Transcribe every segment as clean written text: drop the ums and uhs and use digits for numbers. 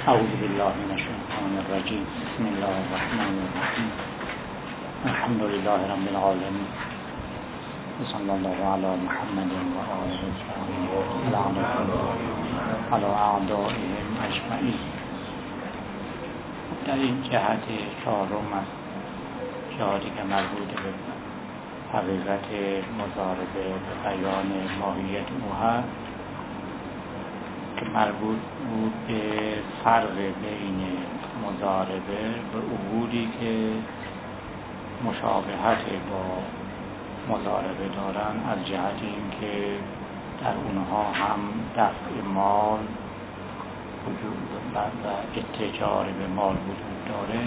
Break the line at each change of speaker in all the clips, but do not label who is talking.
اعوذ بالله من الشیطان الرجیم. بسم الله الرحمن الرحیم. الحمد لله رب العالمین و صلی الله علی محمد و آله الطاهرین علی اعدائهم اجمعین. در این جهت چهارم از جهاتی که مربوط به حقیقت مضاربه به بیان ماهیت او هست که مربوط بود به فرق بین مضاربه و اموری که مشابهت با مضاربه دارن، از جهت اینکه در اونها هم دفع مال وجود و اتجار به مال وجود داره.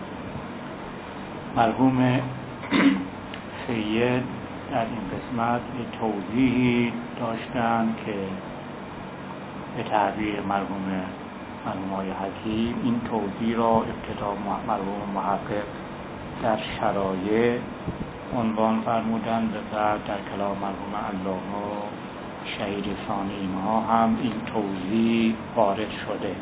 مرحوم سید در این قسمت توضیحی داشتن که به تعبیر مرحوم حکیم این توضیح را ابتدا مرحوم محقق در شرایع عنوان فرمودند و بعد در کلام مرحوم علامه شهید ثانی اینها هم این توضیح وارد شده،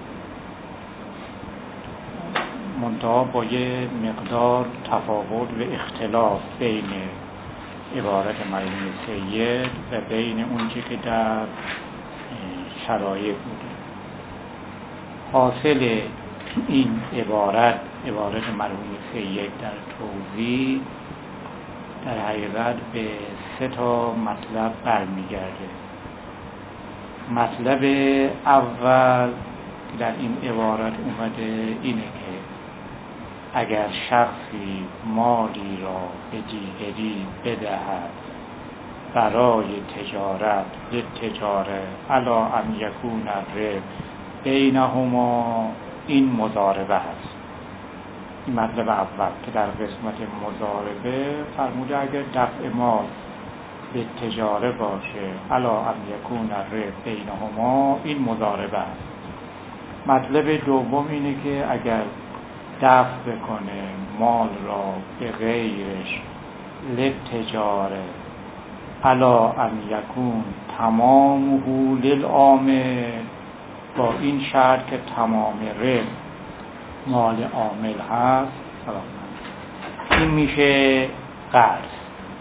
منتها با یه مقدار تفاوت و اختلاف بین عبارت مرحوم سید و بین اون چه که در شرایع بوده. حاصل این عبارت مرحوم سید در توضیح در حقیقت به 3 مطلب برمیگرده. مطلب اول در این عبارت اومده اینه که اگر شخصی مالی را به دیگری بدهد برای تجارت للتجاره علی ان یکون الربح بینهما، این مضاربه هست. این مطلب اول که در قسمت مضاربه فرموده اگر دفع مال به تجاره باشه علی ان یکون الربح بینهما، این مضاربه هست. مطلب دوم اینه که اگر دفع بکنه مال را به غیرش للتجاره علی ان یکون تمامه للعامل، با این شرط که تمام ربح مال عامل هست، این میشه قرض.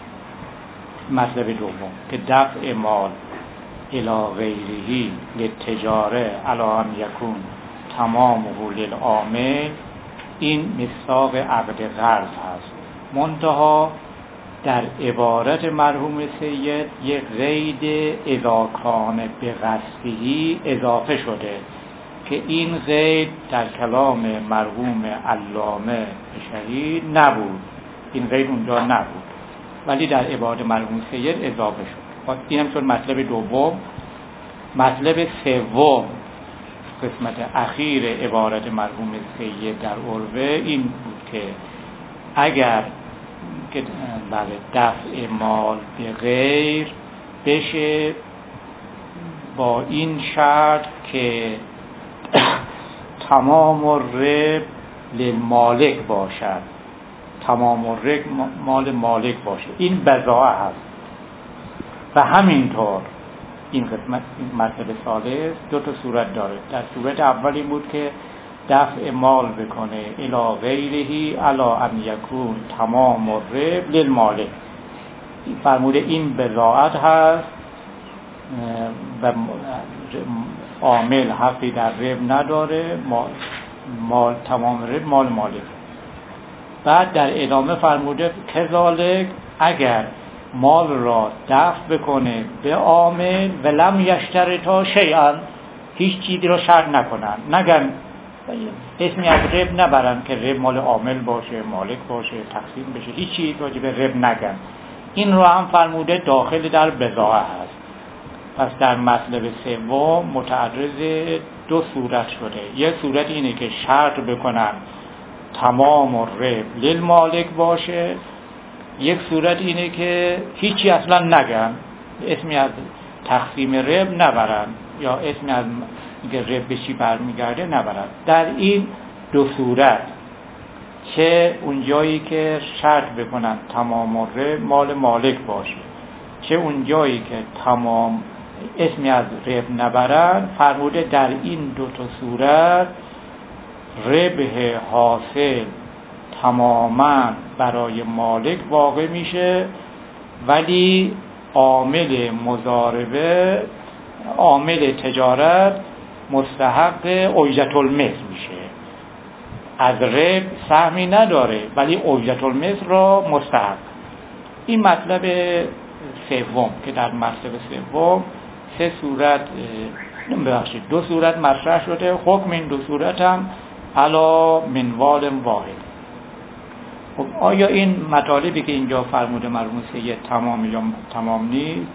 مطلب دوم که دفع مال الی غیره للتجاره علی ان یکون تمامه للعامل، این مصداق عقد قرض هست. منتها در عبارت مرحوم سید یک قید اذا کان بقصده اضافه شده که این قید در کلام مرحوم علامه شهید نبود، این قید اونجا نبود، ولی در عبارت مرحوم سید اضافه شد. این هم شد مطلب دوم. مطلب سوم قسمت اخیر عبارت مرحوم سید در عروه این بود که اگر که دفع مال به غیر بشه با این شرط که تمام الربح للمالک باشد، تمام الربح مال مالک باشه، این بضاعه هست. و همینطور این قسمت مطلب ثالث 2 صورت داره. در صورت اولی بود که دفع مال بکنه الی غیره علی ان یکون تمام الربح للمالک، فرموده این بضاعت هست و عامل حقی در ربح نداره، مال تمام ربح مال مالک. بعد در ادامه فرموده کذالک اگر مال را دفع بکنه به عامل و لم یشترطا شیئا، هیچ چیزی را شرط نکنن، نگن اسمی از ربح نبرن که ربح مال عامل باشه، مالک باشه، تقسیم بشه، هیچ چیز راجع به ربح نگن. این رو هم فرموده داخل در بضاعه هست. پس در مطلب سوم متعرض 2 صورت شده. یک صورت اینه که شرط بکنن تمام الربح للمالک باشه، یک صورت اینه که هیچی اصلا نگن، اسمی از تقسیم ربح نبرن یا اسمی از ربح به چی برمیگرده نبرن. در این 2 صورت چه اونجایی که شرط بکنن تمام الربح مال مالک باشه، چه اونجایی که تمام اسمی از ربح نبرند، فرموده در این دو تا صورت ربح حاصل تماما برای مالک واقع میشه، ولی عامل مضاربه، عامل تجارت مستحق اجرت المثل میشه. از ربح سهمی نداره ولی اجرت المثل را مستحق. این مطلب سوم که در مطلب سوم دو صورت مطرح شده. حکم این دو صورت هم علی منوال واحد. خب آیا این مطالبی که اینجا فرموده مرحوم سید تمام یا تمام نیست؟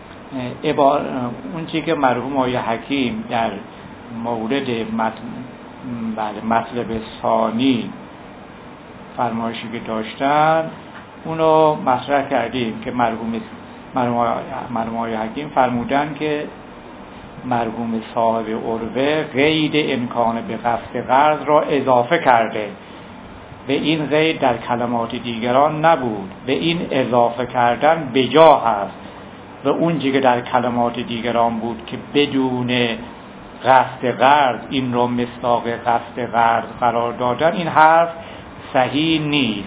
اون چیزی که مرحوم آقای حکیم در مورد مطلب ثانی فرمایشی که داشتن اونو مطرح کردیم که مرحوم آقای حکیم فرمودن که مرحوم صاحب عروه قید امکان به قصد قرض را اضافه کرده، به این قید در کلمات دیگران نبود، به این اضافه کردن بجا هست و اون چیزی که در کلمات دیگران بود که بدون قصد قرض این رو مصداق قصد قرض قرار دادن، این حرف صحیح نیست.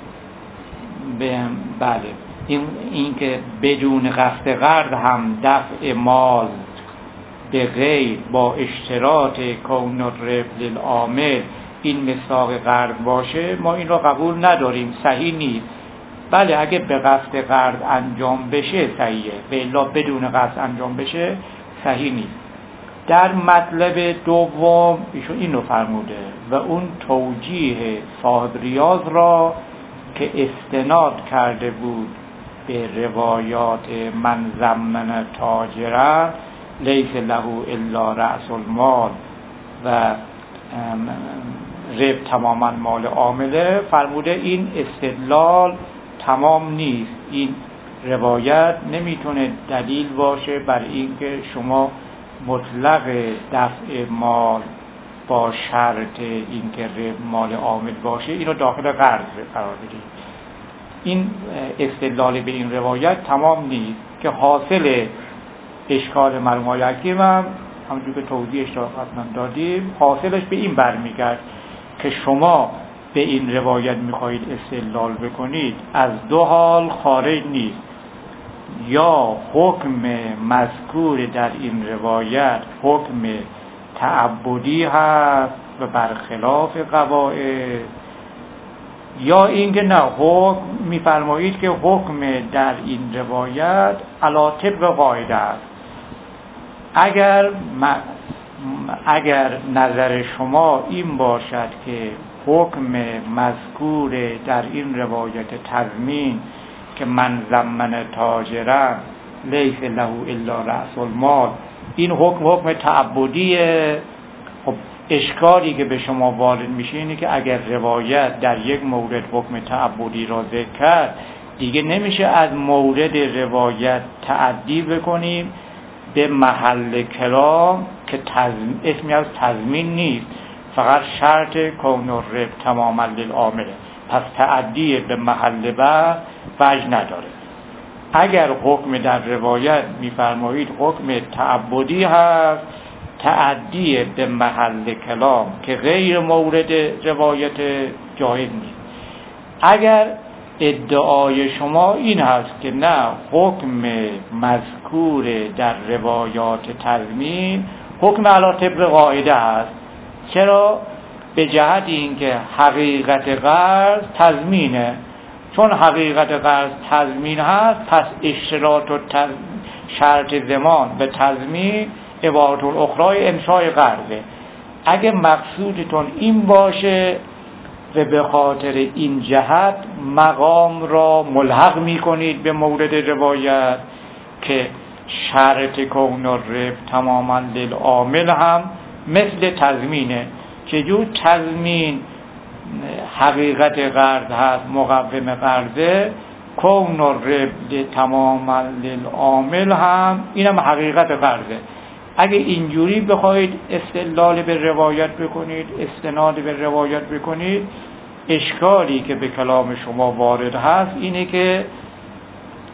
بله این که بدون قصد قرض هم دفع مال به غیر با اشتراط کون الربح للعامل این مصداق قرض باشه، ما این رو قبول نداریم، صحیح نیست. بله اگه به قصد قرض انجام بشه صحیحه، به الا بدون قصد انجام بشه صحیح نیست. در مطلب دوم ایشون اینو فرموده و اون توجیه صاحب ریاض را که استناد کرده بود به روایات من ضمن تاجرا لیس له الا رأس المال و ربح تماما مال عامله، فرموده این استدلال تمام نیست. این روایت نمیتونه دلیل باشه بر اینکه شما مطلق دفع مال با شرط اینکه ربح مال عامل باشه اینو داخل قرض قرار بدید. این استدلال به این روایت تمام نیست که حاصل اشکال مرحوم آقای حکیم هم همونجور که توضیحش را حتما دادیم، حاصلش به این برمیگرد که شما به این روایت میخواهید استدلال بکنید، از دو حال خارج نیست: یا حکم مذکور در این روایت حکم تعبدی هست و برخلاف قواعد، یا اینکه نه حکم میفرمایید که حکم در این روایت علی طبق قاعده است. اگر نظر شما این باشد که حکم مذکور در این روایت تضمین که من ضمن تاجرا لیس له الا رأس المال این حکم تعبدیه، خب اشکالی که به شما وارد میشه اینه که اگر روایت در یک مورد حکم تعبدی را ذکر کرد، دیگه نمیشه از مورد روایت تعدی بکنیم به محل کلام که اسمی از تضمین نیست، فقط شرط کون الربح تماما للعامله، پس تعدی به محل بعد وجه نداره. اگر حکم در روایت میفرمایید حکم تعبدی هست، تعدی به محل کلام که غیر مورد روایت جایز نیست. اگر ادعای شما این هست که نه حکم مذکور در روایات تضمین حکم علی طبق قاعده است، چرا؟ به جهت اینکه حقیقت قرض تضمینه، چون حقیقت قرض تضمین هست پس اشتراط و شرط ضمان به تضمین عبارت الاخرى انشاء قرضه. اگه مقصودتون این باشه و به خاطر این جهت مقام را ملحق می کنید به مورد روایت که شرط کون الربح تماما للعامل هم مثل تضمینه، چجور تضمین حقیقت قرض هست مقوم قرضه، کون الربح تماما للعامل هم اینم حقیقت قرضه. اگه اینجوری بخواید استدلال به روایت بکنید، استناد به روایت بکنید، اشکالی که به کلام شما وارد هست اینه که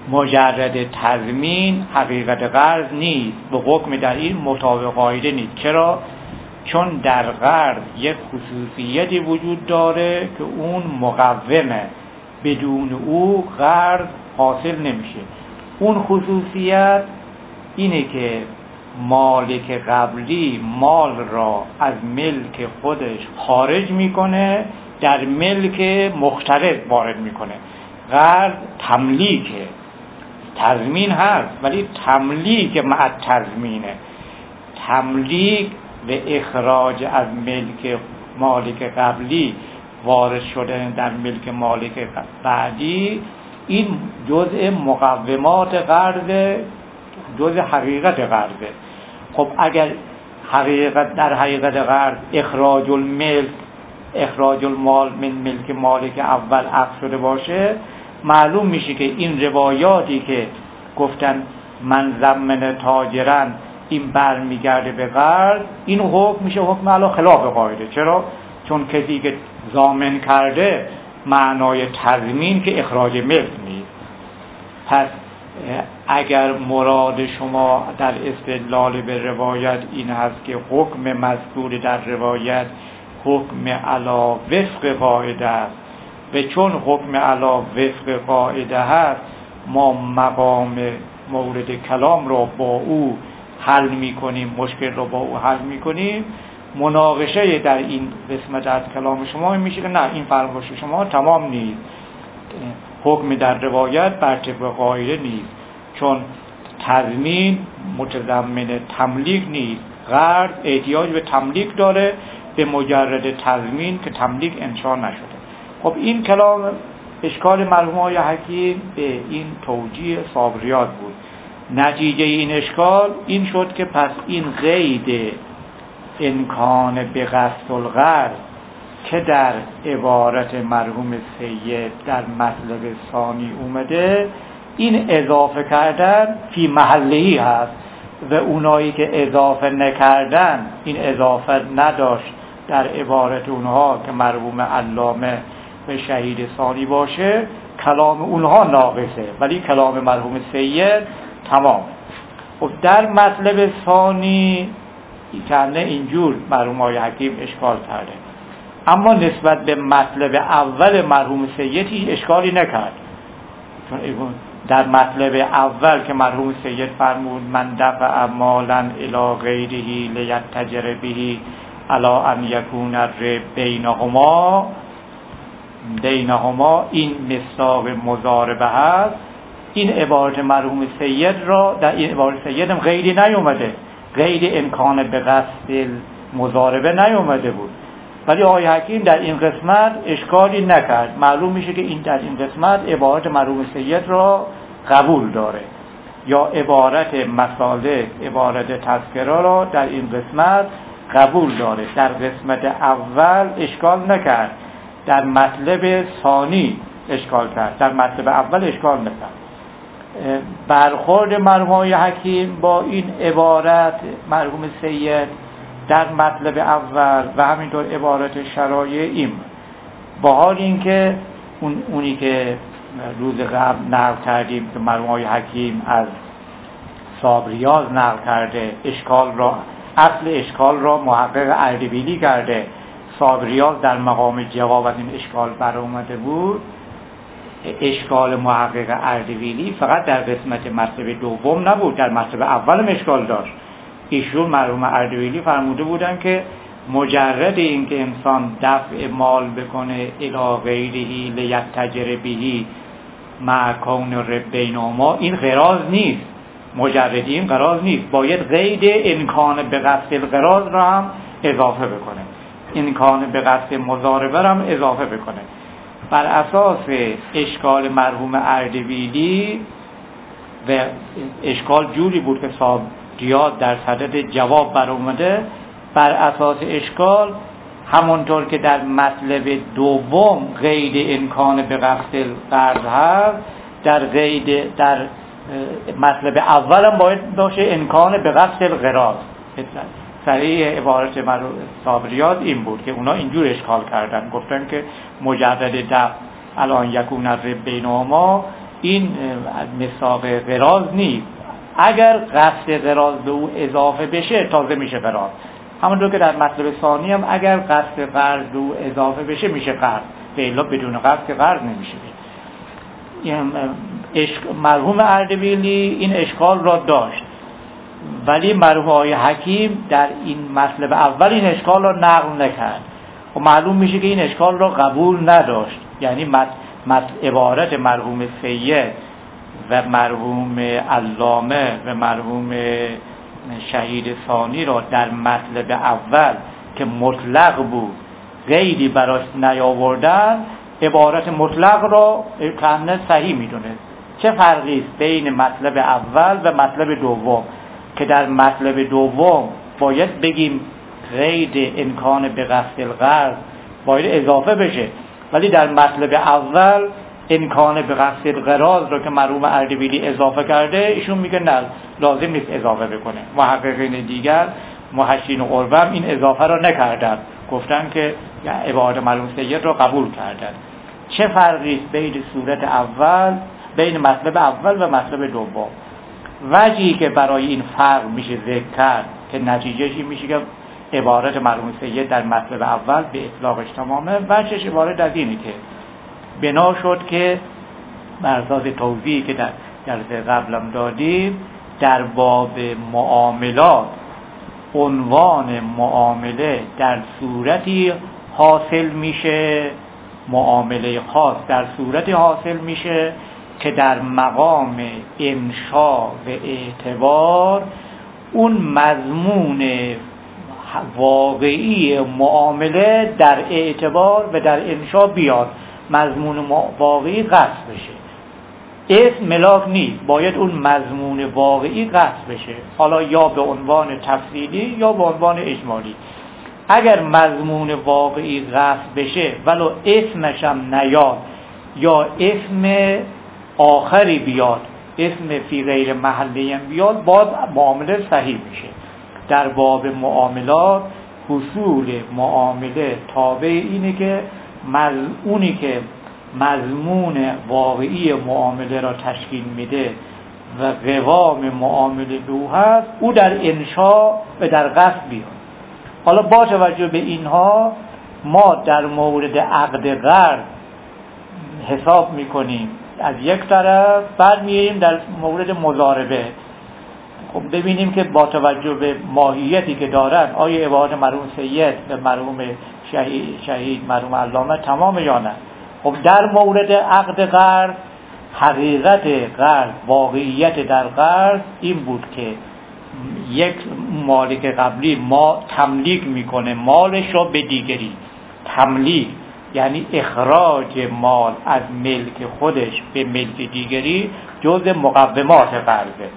مجرد تضمین حقیقت قرض نیست، به حکم در این مطابق قاعده نیست. چرا؟ چون در قرض یک خصوصیتی وجود داره که اون مقومه، بدون او قرض حاصل نمیشه. اون خصوصیت اینه که مالک قبلی مال را از ملک خودش خارج میکنه، در ملک مقترض وارد میکنه. قرض تملیکه، تضمین هست ولی تملیک مع تضمینه. تملیک و اخراج از ملک مالک قبلی وارد شدن در ملک مالک بعدی، این جزء مقومات قرضه، جزء حقیقت قرضه. خب اگر در حقیقت قرض اخراج المال من ملک مالک اول عقد شده باشه، معلوم میشه که این روایاتی که گفتن من ضمن تاجرن این برمیگرده به قرض، این حکم میشه حکم علی خلاف قاعده. چرا؟ چون کسی که ضامن کرده معنای تضمین که اخراج ملک نیست. پس اگر مراد شما در استدلال به روایت این هست که حکم مذکور در روایت حکم علی وفق قاعده است و چون حکم علی وفق قاعده هست ما مقام مورد کلام را با او حل میکنیم، مشکل را با او حل میکنیم، مناقشه در این قسمت از کلام شما میشه که نه، این فرمایش شما تمام نیست، حکم در روایت بر طبق قاعده نیست، چون تضمین متضمن تملیک نیست. قرض احتیاج به تملیک داره به مجرد تضمین که تملیک انشاء نشده. خب این کلام اشکال مرحوم آقای حکیم به این توجیه صابریات بود. نتیجه این اشکال این شد که پس این قید امکان به قصد القرض که در عبارت مرحوم سید در مطلب ثانی اومده، این اضافه کردن فی محلهی هست و اونایی که اضافه نکردن، این اضافه نداشت در عبارت اونها که مرحوم علامه و شهید ثانی باشه، کلام اونها ناقصه ولی کلام مرحوم سید تمام. خب در مطلب ثانی کنه اینجور مرحوم آقای حکیم اشکال کرده، اما نسبت به مطلب اول مرحوم سید هیچ اشکالی نکرد. چون در مطلب اول که مرحوم سید فرمود من دفع مالا الی غیره لیتجر به الا ان یکون الربح بینهما این مصداق مضاربه هست. این عبارت مرحوم سید را در این عبارت سید هم غیری نیومده، غیر امکان به قصد مضاربه نیومده بود، ولی آقای حکیم در این قسمت اشکالی نکرد. معلوم میشه که این در این قسمت عبارت مرحوم سید را قبول داره، یا عبارت مسالک، عبارت تذکره را در این قسمت قبول داره. در قسمت اول اشکال نکرد، در مطلب ثانی اشکال کرد، در مطلب اول اشکال نکرد. برخورد مرحوم آقای حکیم با این عبارت مرحوم سید در مطلب اول و همینطور عبارت شرایع این، با حال اینکه اونی که روز قبل نقل کردیم که مرحوم آقای حکیم از صابریاز نقل کرده، اشکال را، اصل اشکال را محقق اردبیلی کرده، صابریاز در مقام جواب از این اشکال برآمده بود. اشکال محقق اردبیلی فقط در قسمت مطلب دوم نبود، در مطلب اول هم اشکال داشت. ایشون مرحوم اردبیلی فرموده بودن که مجرد این که انسان دفع مال بکنه الی غیره لیتجر به مع کون الربح بینهما، این قراض نیست، مجردی این قراض نیست، باید قید امکان به قصد القراض را هم اضافه بکنه، امکان به قصد مضاربه را هم اضافه بکنه. بر اساس اشکال مرحوم اردبیلی و اشکال جوری بود که صابریاز در صدد جواب برآمده، بر اساس اشکال همونطور که در مطلب دوم قید امکان به قصد القرض هست، در مطلب اول هم باید باشه امکان به قصد القراض. صریح عبارت مرحوم صابریاز این بود که اونا اینجور اشکال کردن، گفتن که مجرد دفع الان یکون الربح بینهما این مساق قراض نیست. اگر قصد قراض به او اضافه بشه تازه میشه قراض. همونطور که در مطلب ثانی هم اگر قصد قرض به او اضافه بشه میشه قرض، به الا بدون قصد که قرض نمیشه. مرحوم اردبیلی این اشکال را داشت، ولی مرحوم آقای حکیم در این مطلب اول این اشکال را نقل نکرد و معلوم میشه که این اشکال را قبول نداشت. یعنی عبارت مرحوم سید و مرحوم علامه و مرحوم شهید ثانی را در مطلب اول که مطلق بود غیری براش نیاوردن، عبارت مطلق را کاملا صحیح میدونه. چه فرقی است بین مطلب اول و مطلب دوم؟ که در مطلب دوم باید بگیم قید امکان به قصد القرض باید اضافه بشه، ولی در مطلب اول امکان به قصد القراض رو که مرحوم اردبیلی اضافه کرده، ایشون میگه نه لازم نیست اضافه بکنه. محققین دیگر محشین و قربم این اضافه رو نکردن، گفتن که عبارت مرحوم سید رو قبول کردن. چه فرقی است بین صورت اول، بین مطلب اول و مطلب دوم؟ وجهی که برای این فرق میشه ذکر کرد که نتیجهش این میشه که عبارت مرحوم سید در مطلب اول به اطلاقش تمامه. وجهش عبارت از اینه که بنا شد که بر اساس توضیحی که در جلسه قبلم دادیم، در باب معاملات عنوان معامله در صورتی حاصل میشه، معامله خاص در صورتی حاصل میشه که در مقام انشاء و اعتبار اون مضمون واقعی معامله در اعتبار و در انشاء بیاد، مضمون واقعی قصد بشه. اسم ملاک نیست، باید اون مضمون واقعی قصد بشه، حالا یا به عنوان تفصیلی یا به عنوان اجمالی. اگر مضمون واقعی قصد بشه ولو اسمش هم نیاد یا اسم آخری بیاد، اسم فی غیر محلی هم بیاد، باز معامله صحیح میشه. در باب معاملات حصول معامله تابع اینه که اونی که مضمون واقعی معامله را تشکیل میده و قوام معامله به او هست، او در انشاء و در قصد بیاد. حالا با توجه به اینها ما در مورد عقد قرض حساب میکنیم از یک طرف، بعد میاییم در مورد مضاربه. خب ببینیم که با توجه به ماهیتی که دارن آیا عبارت مرحوم سید و مرحوم شهید مرحوم علامه تمام یا نه. خب در مورد عقد قرض، حقیقت قرض، واقعیت در قرض این بود که یک مالک قبلی ما تملیک میکنه مالش را به دیگری. تملیک یعنی اخراج مال از ملک خودش به ملک دیگری، جزء مقومات قرضه.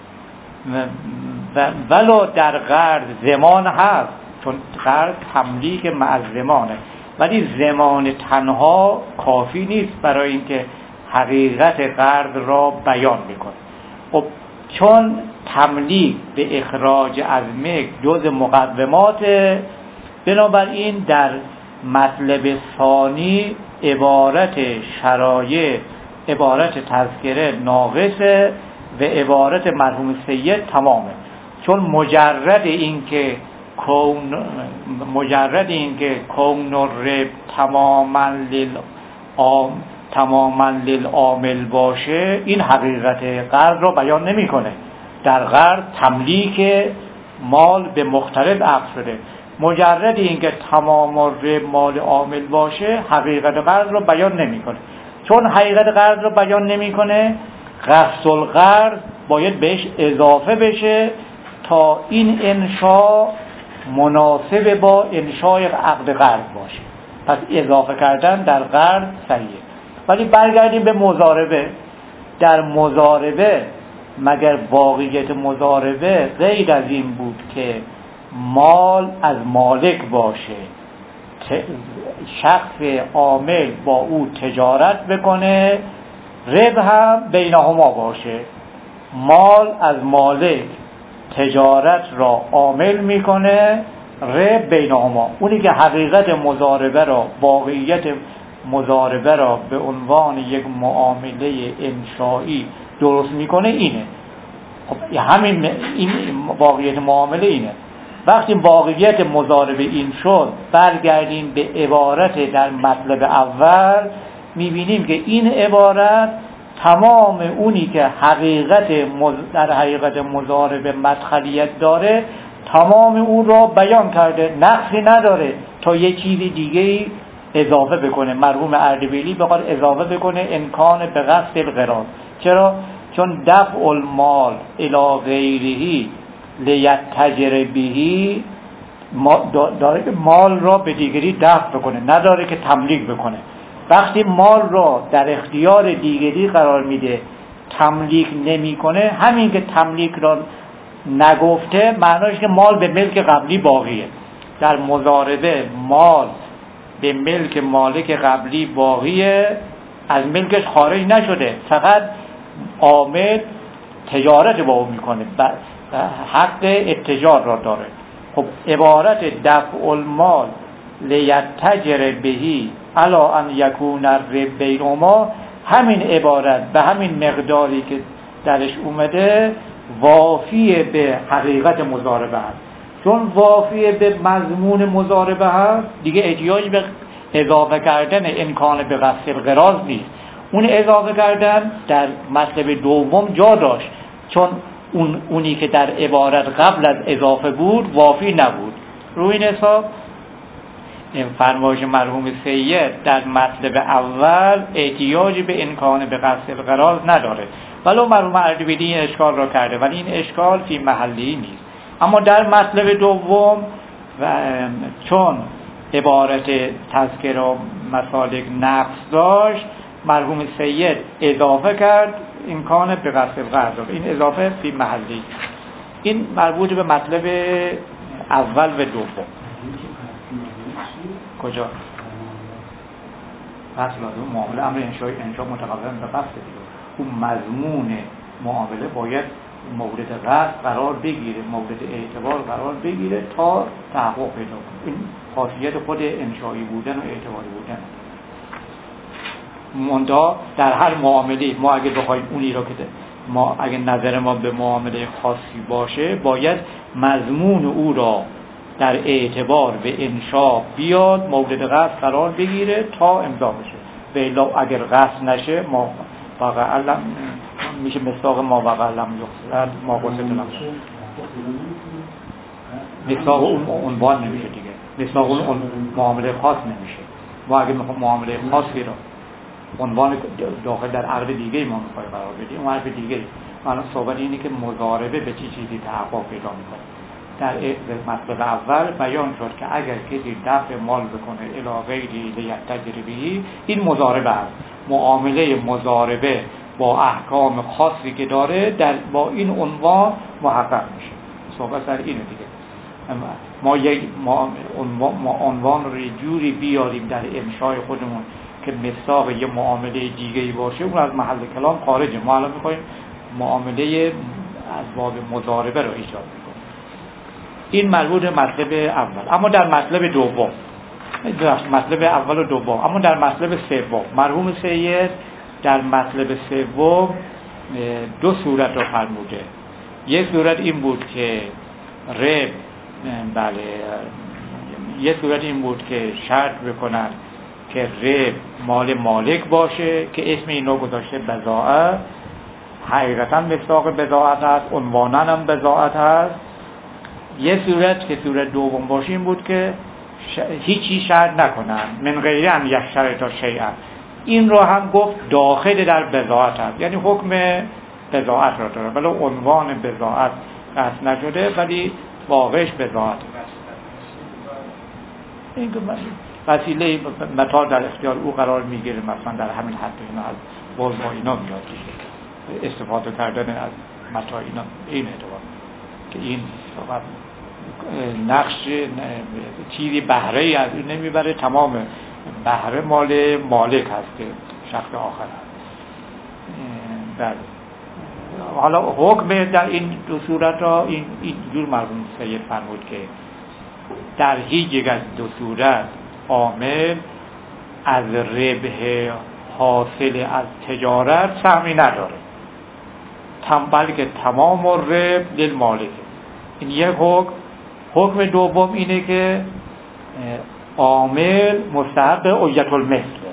ولو در قرض زمان هست، چون قرض تملیک مع زمانه، ولی زمان تنها کافی نیست برای اینکه حقیقت قرض را بیان بکنه. خب چون تملیک به اخراج از ملک جزء مقومات، بنابراین در مطلب ثانی عبارت شرایع، عبارت تذکره ناقصه و عبارت مرحوم سید تمامه. چون مجرد اینکه کون الرب تماما للعامل باشه، این حقیقت قرض رو بیان نمیکنه. در قرض تملیک مال به مختلف عقد شده. مجرد اینکه تمام الرب مال عامل باشه، حقیقت قرض رو بیان نمیکنه. چون حقیقت قرض رو بیان نمیکنه، قصد القرض باید بهش اضافه بشه تا این انشاء مناسب با انشاء عقد قرض باشه. پس اضافه کردن در قرض صحیحه. ولی برگردیم به مضاربه. در مضاربه مگر واقعیت مضاربه غیر از این بود که مال از مالک باشه، شخص عامل با او تجارت بکنه، ربح هم بینهما باشه. مال از مالک تجارت را عامل میکنه، ربح بینهما. اونی که حقیقت مضاربه را، واقعیت مضاربه را به عنوان یک معامله انشایی درست میکنه اینه. خب همین این واقعیت معامله اینه. وقتی واقعیت مضاربه این شد، برگردیم به عبارت در مطلب اول، میبینیم که این عبارت تمام اونی که در حقیقت مضاربه مدخلیت داره تمام اون را بیان کرده، نقصی نداره تا یه چیز دیگه اضافه بکنه. مرحوم اردبیلی بخواد اضافه بکنه امکان به قصد القراض. چرا؟ چون دفع المال الی غیره لیتجر بهی داره که مال را به دیگری دفع بکنه، نداره که تملیک بکنه. وقتی مال را در اختیار دیگری قرار میده تملیک نمیکنه، همین که تملیک را نگفته معناش که مال به ملک قبلی باقیه. در مضاربه مال به ملک مالک قبلی باقیه، از ملکش خارج نشده، فقط عامل تجارت با او میکنه، حق اتجار را داره. خب عبارت دفع المال لیتجر بهی الا ان یکون الربح بینهما، همین عبارت به همین مقداری که درش اومده وافی به حقیقت مضاربه هست. چون وافی به مضمون مضاربه هست دیگه احتیاجی به اضافه کردن امکان به قصد القراض نیست. اون اضافه کردن در مطلب دوم جا داشت، چون اونی که در عبارت قبل از اضافه بود وافی نبود. روی این حساب فرمایش مرحوم سید در مطلب اول احتیاجی به امکان به قصد القراض نداره، ولو مرحوم اردبیلی این اشکال را کرده، ولی این اشکال فی محلی نیست. اما در مطلب دوم چون عبارت تذکر و مسالک نقص داشت، مرحوم سید اضافه کرد امکان به قصد القراض. این اضافه فی محلی. این مربوط به مطلب اول و دوم. کجا؟ قصد لازم معامله امر انشاء متقابلا به قصد دیگه. اون مضمون معامله باید مورد قصد قرار بگیره، مورد اعتبار قرار بگیره تا تحقق پیدا کنه. این خاصیت خود انشایی بودن و اعتباری بودن. منتها در هر معامله ما اگه بخوایم اونی را که ما اگه نظر ما به معامله خاصی باشه، باید مضمون او را در اعتبار به انشاء بیاد، مورد قصد قرار بگیره تا امضا بشه. و الا اگر قصد نشه ما واقعا میشه مصداق ما واقعا لم یقصد ما قصد لم مصداق اون عنوان نمیشه دیگه، مصداق اون معامله خاص نمیشه. ما اگه میخوام معامله خاصی را عنوان داخل در عقد دیگه ما میخوای قرار بدیم، اون عقد دیگه الان صحبت اینه که مضاربه به چه چیزی تحقق پیدا میکنه. در مطلب اول بیان شد که اگر کسی دفع مال بکنه الی غیری لیتجر بهی، این مضاربه است. معامله مضاربه با احکام خاصی که داره با این عنوان محقق میشه. صحبت سر اینه دیگه. ما عنوان رو جوری بیاریم در انشای خودمون که مصداق یه معامله دیگه‌ای باشه، اون از محل کلام خارجه. ما الان می‌خوایم معامله از باب مضاربه رو ایجاد کنیم. این مربوط به مطلب اول. اما در مطلب دوم، مطلب اول و دوم، اما در مطلب سوم مرحوم سید در مطلب سوم دو صورت رو فرموده. یک صورت این بود که یک صورت این بود که شرط بکنن که رب مال مالک باشه که اسم اینو گذاشته بضاعت، حقیقتا مصداق بضاعت هست، عنوانا هم بضاعت هست. یه صورت که صورت دوم باشه این بود که هیچی شرط نکنن، من غیر ان یشترط شیئا. این رو هم گفت داخل در بضاعت هست، یعنی حکم بضاعت را داره، ولی عنوان بضاعت قصد نشده ولی واقعش بضاعت. این که وسیله متاع در اختیار او قرار میگیره، مثلا در همین حد اینا از باز با اینا میاد استفاده کردن از متاع اینا. این اعتبار که این فقط نقش چیزی بهره از این نمیبره، تمام بهره مال مالک هست که شخص آخر هست. بله. حالا حکم در این دو صورت را این جور مرحوم سید فرمود که در هیچ یک از دو صورت عامل از ربح حاصل از تجارت سهمی نداره، بلکه تمام ربح للمالک. این یک حکم دوم اینه که عامل مستحق اجرت المثل.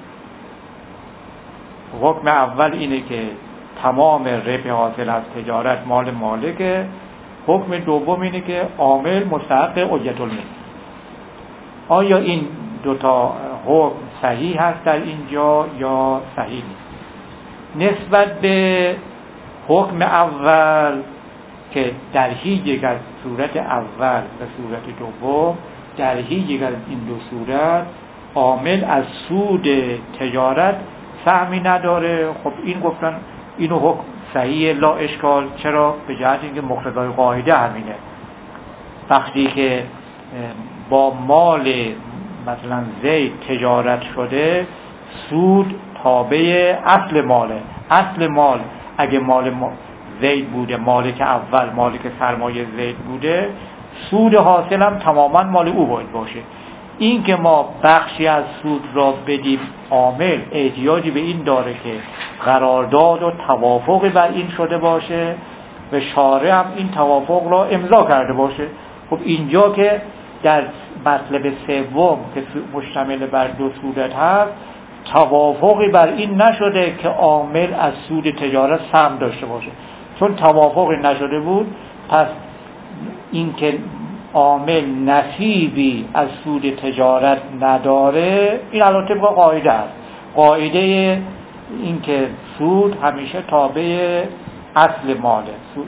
حکم اول اینه که تمام ربح حاصل از تجارت مال مالکه. حکم دوم اینه که عامل مستحق اجرت المثل. آیا این دوتا حکم صحیح هست در اینجا یا صحیح نیست؟ نسبت به حکم اول که در هیچ یک از صورت اول و صورت دوم، در هیچ یک از این دو صورت عامل از سود تجارت سهمی نداره. خب این گفتن اینو حکم صحیح لا اشکال. چرا؟ به جهت اینکه مقتضای قاعده همینه. وقتی که با مال مثلا زید تجارت شده، سود تابع اصل ماله. اصل مال اگه مال زید بوده، مالک اول مالک سرمایه زید بوده، سود حاصل هم تماما مال او باید باشه. این که ما بخشی از سود را بدیم عامل، احتیاجی به این داره که قرارداد و توافقی بر این شده باشه و شارع هم این توافق را امضا کرده باشه. خب اینجا که در مطلب سوم که مشتمل بر دو صورت هست، توافقی بر این نشده که عامل از سود تجارت سهم داشته باشه. چون توافقی نشده بود، پس این که عامل نصیبی از سود تجارت نداره، این البته طبق قاعده است. قاعده این که سود همیشه تابع اصل ماله.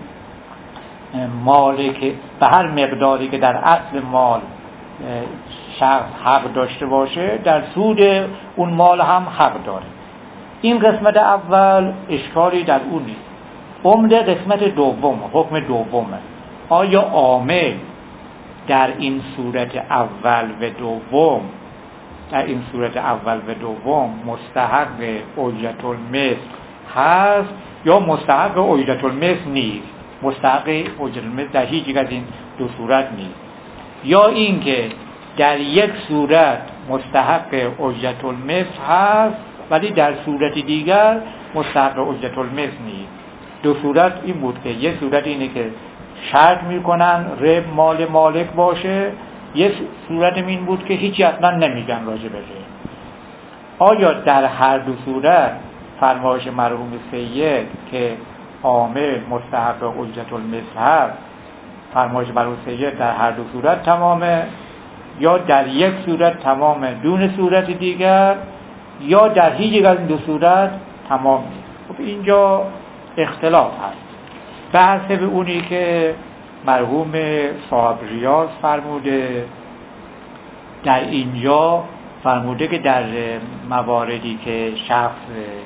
مالی که به هر مقداری که در اصل مال شخص حق داشته باشه، در سود اون مال هم حق داره. این قسمت اول اشکالی در اون نیست. عمده قسمت دوم، حکم دومه. آیا عامل در این صورت اول و دوم مستحق اجرت المثل هست یا مستحق اجرت المثل نیست؟ مستحق اجرت المثل در هیچ یک از این دو صورت نیست. یا اینکه در یک صورت مستحق اجرت المثل هست ولی در صورت دیگر مستحق اجرت المثل نیست. دو صورت این بود که یک صورت اینه که شرط میکنن ربح مال مالک باشه، یک صورت این بود که هیچی اصلا نمیگن راجع به ربح. آیا در هر دو صورت فرمایش مرحوم سید که عامل مستحق اجرت المثل هست، فرمایش مرحوم سید در هر دو صورت تمامه، یا در یک صورت تمامه دون صورت دیگر، یا در هیچ یک از این دو صورت تمام نیست؟ خب اینجا اختلاف هست. بحث به اونی که مرحوم صاحب ریاض فرموده، در اینجا فرموده که در مواردی که شخص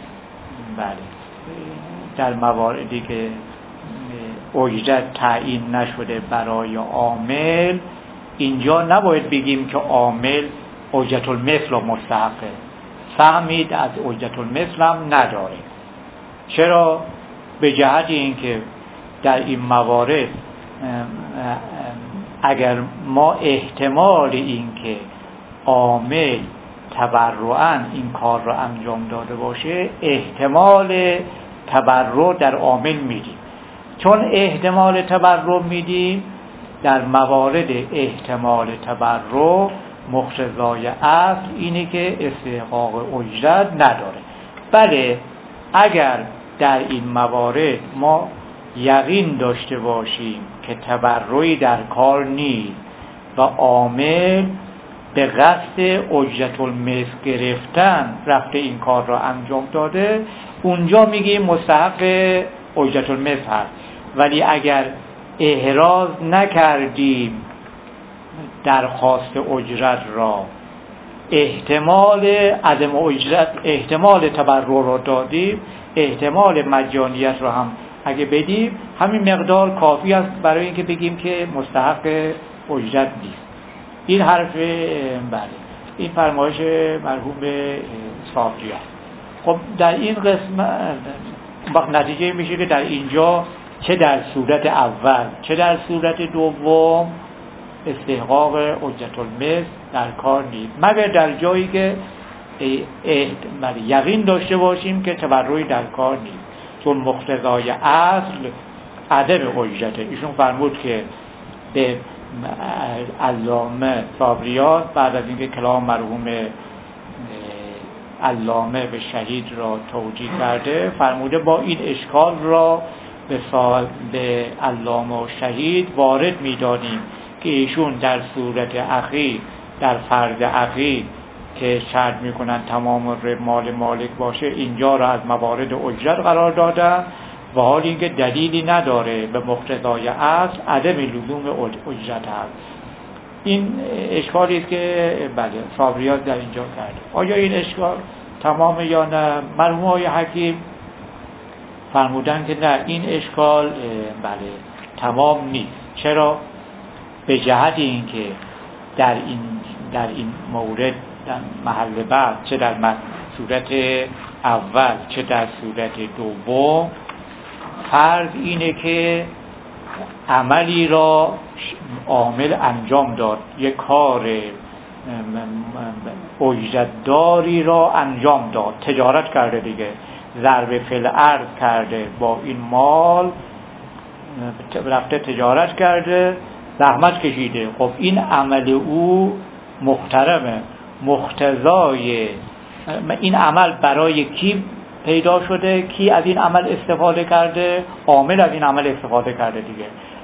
در مواردی که اجرت تعیین نشده برای عامل، اینجا نباید بگیم که عامل اجرت المثل مستحقه، سهمی از اجرت المثل هم نداره. چرا؟ به جهت اینکه در این موارد اگر ما احتمال این که عامل تبرعاً این کار را انجام داده باشه، احتمال تبرع در عامل میدیم. چون احتمال تبرع میدیم، در موارد احتمال تبرع مقتضای اصل اینه که استحقاق اجرت نداره. بله، اگر در این موارد ما یقین داشته باشیم که تبرعی در کار نیست و عامل به قصد اجرت المثل گرفتن رفته این کار را انجام داده، اونجا میگیم مستحق اجرت المثل هست. ولی اگر احراز نکردیم درخواست اجرت را، احتمال عدم اجرت، احتمال تبرع را دادیم، احتمال مجانیت را هم اگه بدیم، همین مقدار کافی است برای اینکه بگیم که مستحق اجرت نیست. این حرف بله، این فرمایش مرحوم صافی است. خب در این قسمت وقت نتیجه میشه که در اینجا چه در صورت اول چه در صورت دوم استحقاق اجرت المثل در کار نیست، مگر در جایی که یقین داشته باشیم که تبرعی در کار نیست، چون مقتضای اصل عدم اجرته. ایشون فرمود که به علامه صابریان بعد از اینکه کلام مرحوم علامه به شهید را توجیه کرده، فرموده با این اشکال را به علامه و شهید وارد می‌دانیم که ایشون در صورت اخیر، در فرض اخیر که شرط میکنن تمام مال مالک باشه، اینجا را از موارد اجرت قرار دادن و حال اینکه دلیلی نداره به مقتضای اصل عدم لزوم اجرت هست. این اشکالی است که بله صابریات در اینجا کرده. آیا این اشکال تمام یا نه؟ مرحوم آقای حکیم فرمودن که نه، این اشکال بله تمام نیست. چرا؟ به جهت اینکه در این مورد در محل بعد، چه در صورت اول چه در صورت دوم، فرض اینه که عملی را عامل انجام داد، یک کار اجرتداری را انجام داد، تجارت کرده دیگه، ضرب فی الارض کرده، با این مال رفته تجارت کرده، زحمت کشیده. خب این عمل او محترمه، مقتضای این عمل برای کی پیدا شده؟ کی از این عمل استفاده کرده؟ عامل از این عمل استفاده کرده دیگه.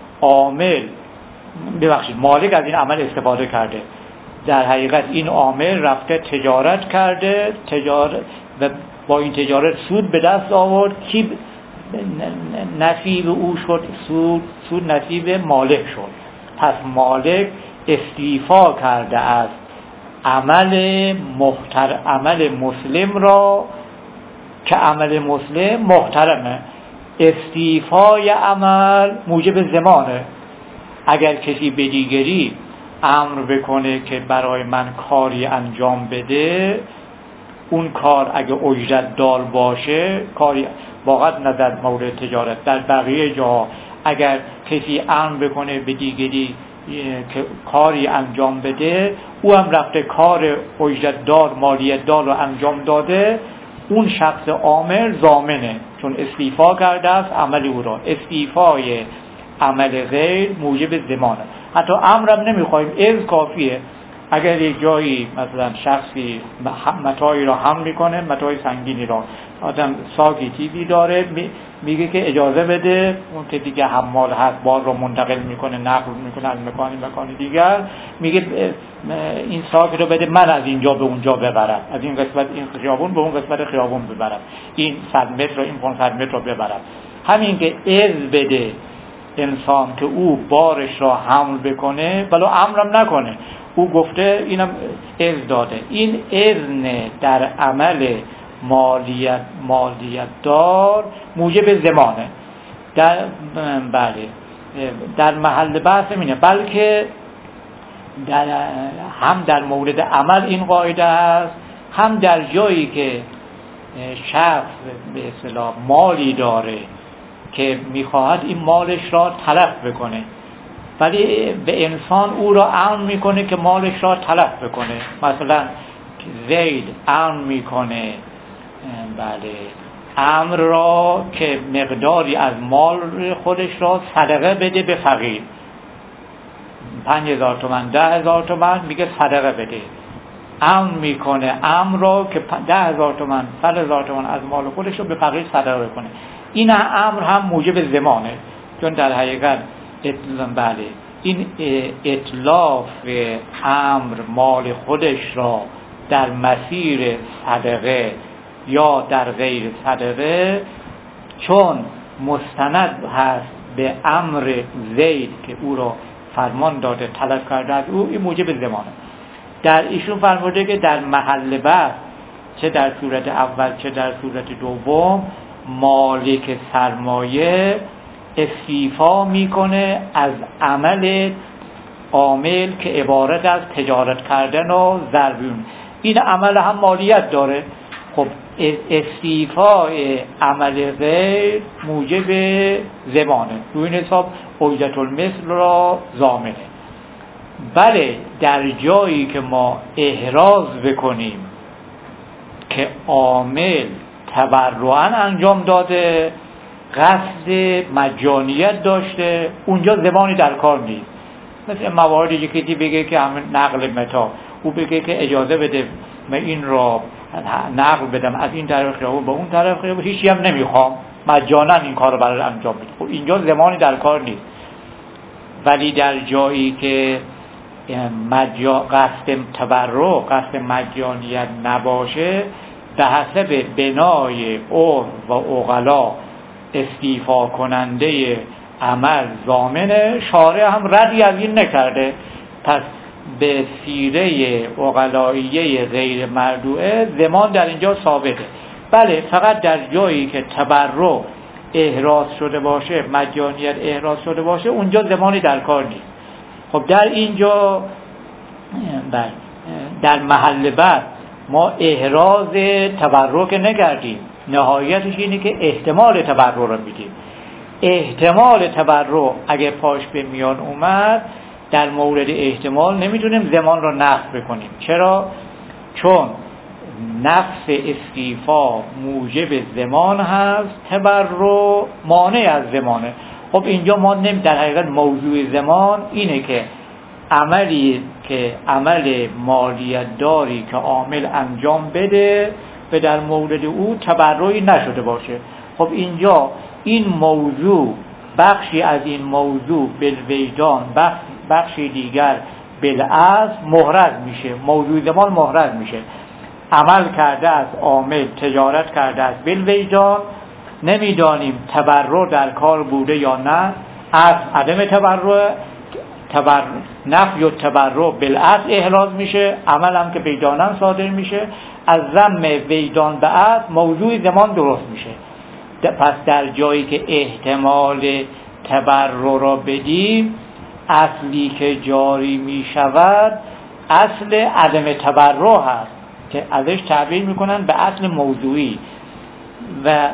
مالک از این عمل استفاده کرده. در حقیقت این عامل رفته تجارت کرده، و با این تجارت سود به دست آورد. کی نصیب او شد؟ سود نصیب مالک شد. پس مالک استیفا کرده است عمل مسلم را که عمل مسلم محترمه. استیفای عمل موجب ضمانه. اگر کسی به دیگری امر بکنه که برای من کاری انجام بده، اون کار اگه اجرت دار باشه، کاری واقعا نه در مورد تجارت، در بقیه جا اگر کسی امر بکنه به دیگری که کاری انجام بده، او هم رفته کار اجرت دار، مالیت دار رو انجام داده، اون شخص عامل ضامنه، چون استیفا کرده است عمل او را. استیفای عمل غیر موجب ضمانه. حتی امرم نمیخوایم، از کافیه. اگر یک جایی مثلا شخصی متاعی را حمل میکنه، متاع سنگینی را، آدم ساگی چیزی داره، میگه که اجازه بده، اون که دیگه حمال هست بار رو منتقل میکنه، نقل میکنه از مکانی دیگر، میگه این ساگ رو بده من از اینجا به اونجا ببرم، از این قسمت این خیابون به اون قسمت خیابون ببرم، این 100 متر رو این 500 متر رو ببرم. همین که اذن بده انسان که او بارش را حمل بکنه، ولو امرم نکنه، او گفته اینم اذن داده. این اذن در عمل مالیت دار موجب ضمانه. در محل بحث اینه، بلکه هم در مورد عمل این قاعده است، هم در جایی که شخص به اصطلاح مالی داره که میخواهد این مالش را تلف بکنه، ولی به انسان او را امر میکنه که مالش را تلف بکنه. مثلا زید امر میکنه امر را که مقداری از مال خودش را صدقه بده به فقیر، 5000 تومان 10,000 تومان، میگه صدقه بده. امر میکنه امر را که 10,000 تومان 100,000 تومان از مال خودش رو به فقیر صدقه کنه. این امر هم موجب ضمانه، چون در حقیقت این اطلاف امر مال خودش را در مسیر صدقه یا در غیر صدقه، چون مستند هست به امر زید که او را فرمان داده طلب کرده از او، این موجب ضمانه. در ایشون فرموده که در محل بحث، چه در صورت اول چه در صورت دوم، مالک سرمایه استیفا میکنه از عمل عامل که عبارت از تجارت کردن و ضربون. این عمل هم مالیت داره. خب استیفای عمل غیر موجب ضمانه، رو این حساب اجرت المثل را ضامنه. بله در جایی که ما احراز بکنیم که عامل تبرعاً انجام داده، قصد مجانیت داشته، اونجا زمانی در کار نیست. مثل مواردی یکی بگه که همین نقل متا، او بگه که اجازه بده من این را نقل بدم از این طرف خیابون به اون طرف خیابون، هیچی هم نمیخوام، مجانا این کار رو برای انجام بده. خب اینجا زمانی در کار نیست. ولی در جایی که قصد تبرع، قصد مجانیت نباشه، به حسب بنای عرف و عقلا استیفا کننده عمل ضامنه، شارع هم ردی از این نکرده، پس به سیره عقلاییه غیر مردوعه ضمان در اینجا ثابته. بله، فقط در جایی که تبرع احراز شده باشه، مجانیت احراز شده باشه، اونجا ضمانی در کار نیست. خب در اینجا در محل بعد ما احراز تبرع که نکردیم، نهایتش اینه که احتمال تبرع رو میدیم. احتمال تبرع اگه پاش به میان اومد، در مورد احتمال نمیتونیم ضمان رو نقض بکنیم. چرا؟ چون نفس استیفا موجب ضمان هست، تبرع مانع از ضمانه. خب اینجا ما در حقیقت موضوع ضمان اینه که عملی که عمل مالیت داری که عامل انجام بده و در مورد او تبرعی نشده باشه. خب اینجا این موضوع، بخشی از این موضوع بالوجدان، بخشی دیگر بالاصل محرز میشه، موضوع ضمان محرز میشه. عمل کرده از عامل، تجارت کرده از بالوجدان، نمیدانیم تبرع در کار بوده یا نه، از عدم تبرع نفی و تبرع بالاصل احراز میشه، عمل هم که وجدانا صادر میشه، از ضم وجدان به اصل موضوع ضمان درست میشه. پس در جایی که احتمال تبرع را بدیم، اصلی که جاری میشود اصل عدم تبرع هست که ازش تعبیر میکنن به اصل موضوعی. و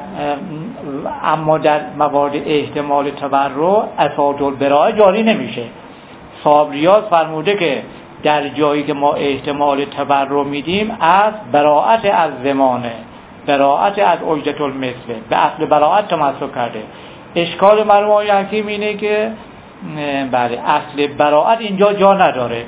اما در موارد احتمال تبرع اساس البراءه جاری نمیشه. صابریاز فرموده که در جایی که ما احتمال تبرع میدیم، از براءت از ضمانه، براءت از عجلة المثل، به اصل براءت تمسک کرده. اشکال مرحوم آقای حکیم اینه که بله، اصل براءت اینجا جا نداره.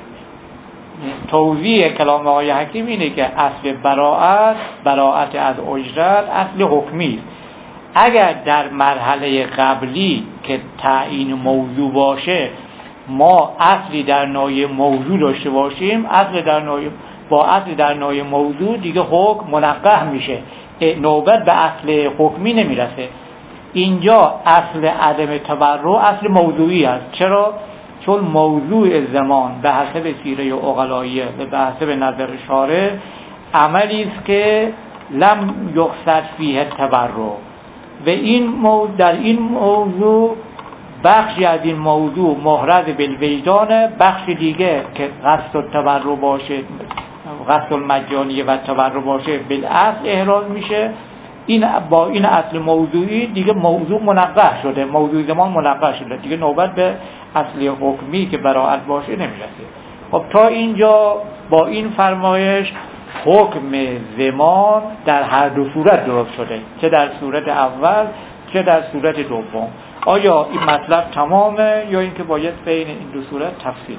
توضیح کلام آقای حکیم اینه که اصل براءت از اجرت اصل حکمی است. اگر در مرحله قبلی که تعیین موضوع باشه، ما اصلی در نوع موضوع داشته باشیم، با اصل در نوع موضوع دیگه حکم منقح میشه، نوبت به اصل حکمی نمیرسه. اینجا اصل عدم تبرع اصل موضوعی است. چرا؟ چون موضوع زمان به حسب سیره عقلاییه و به حسب نظر شارع عملی است که لم یقصد فیه تبرع، و در این موضوع بخشی از این موضوع محرز بالوجدان، بخش دیگه که قصد التبرع باشه، قصد المجانیه و تبرع باشه، بالاصل احراز میشه. این با این اصل موضوعی دیگه موضوع منقح شده، موضوع زمان منقح شده، دیگه نوبت به اصل حکمی که براءت باشه نمیرسه. خب تا اینجا با این فرمایش حکم زمان در هر دو صورت درست شده، چه در صورت اول چه در صورت دوم. آیا این مطلب تمامه یا اینکه باید بین این دو صورت تفصیل؟